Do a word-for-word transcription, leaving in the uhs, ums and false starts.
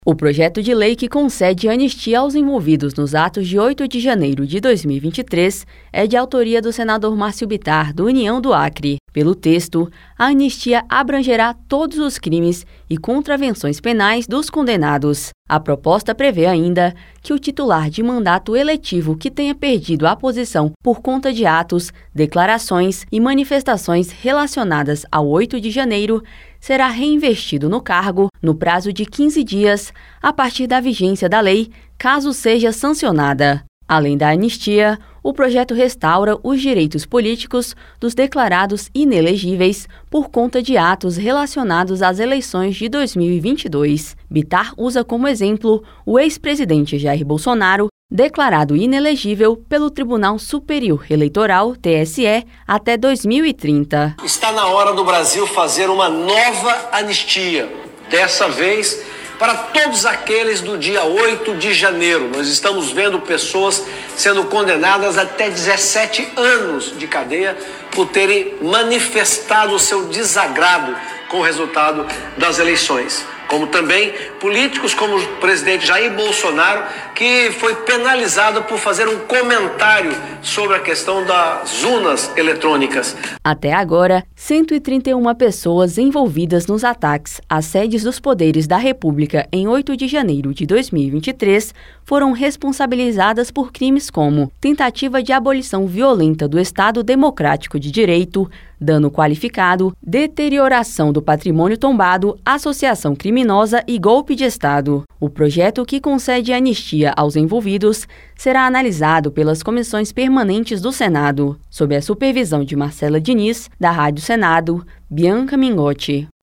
O projeto de lei que concede anistia aos envolvidos nos atos de oito de janeiro de dois mil e vinte e três é de autoria do senador Márcio Bittar, do União do Acre. Pelo texto, a anistia abrangerá todos os crimes e contravenções penais dos condenados. A proposta prevê ainda que o titular de mandato eletivo que tenha perdido a posição por conta de atos, declarações e manifestações relacionadas ao oito de janeiro será reinvestido no cargo no prazo de quinze dias a partir da vigência da lei, caso seja sancionada. Além da anistia, o projeto restaura os direitos políticos dos declarados inelegíveis por conta de atos relacionados às eleições de dois mil e vinte e dois. Bittar usa como exemplo o ex-presidente Jair Bolsonaro, declarado inelegível pelo Tribunal Superior Eleitoral, T S E, até dois mil e trinta. Está na hora do Brasil fazer uma nova anistia, dessa vez para todos aqueles do dia oito de janeiro. Nós estamos vendo pessoas sendo condenadas até dezessete anos de cadeia por terem manifestado o seu desagrado com o resultado das eleições. Como também políticos como o presidente Jair Bolsonaro, que foi penalizado por fazer um comentário sobre a questão das urnas eletrônicas. Até agora, cento e trinta e uma pessoas envolvidas nos ataques às sedes dos poderes da República em oito de janeiro de dois mil e vinte e três foram responsabilizadas por crimes como tentativa de abolição violenta do Estado Democrático de Direito, dano qualificado, deterioração do patrimônio tombado, associação criminosa e golpe de Estado. O projeto que concede anistia aos envolvidos será analisado pelas comissões permanentes do Senado, sob a supervisão de Marcela Diniz, da Rádio Senado, Bianca Mingotti.